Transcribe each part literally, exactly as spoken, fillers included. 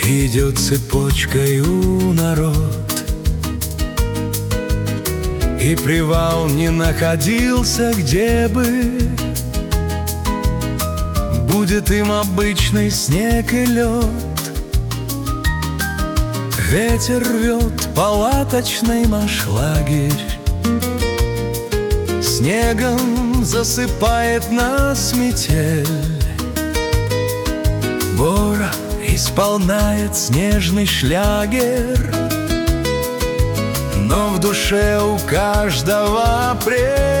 идет цепочкою народ, и привал не находился, где бы будет им обычный снег и лед. Ветер рвет палаточный наш лагерь, снегом засыпает нас метель. Бора исполняет снежный шлягер, но в душе у каждого апрель.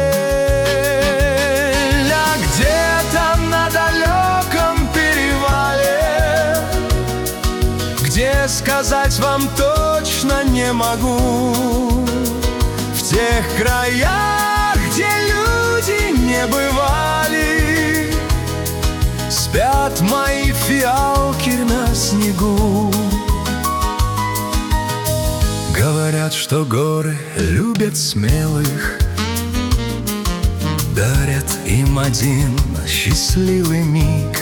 А где-то на далеком перевале, где сказать вам точно не могу, в тех краях, где люди не бывали, спят мои фиалки на снегу. Говорят, что горы любят смелых, дарят им один счастливый миг.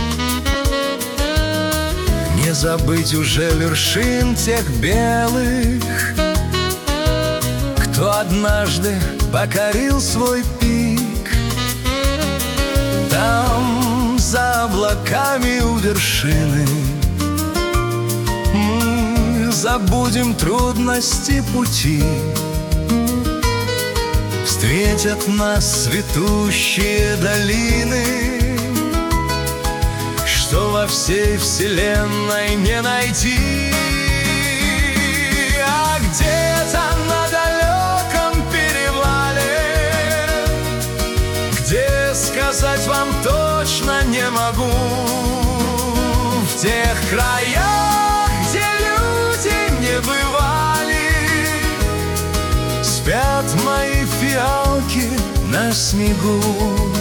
Не забыть уже вершин тех белых, кто однажды покорил свой пик. Там, за облаками у вершины, мы забудем трудности пути. Встретят нас цветущие долины, что во всей вселенной не найти. А где-то на далеком перевале, где сказать вам точно не могу, в тех краях, где люди не бывали, спят мои фиалки на снегу.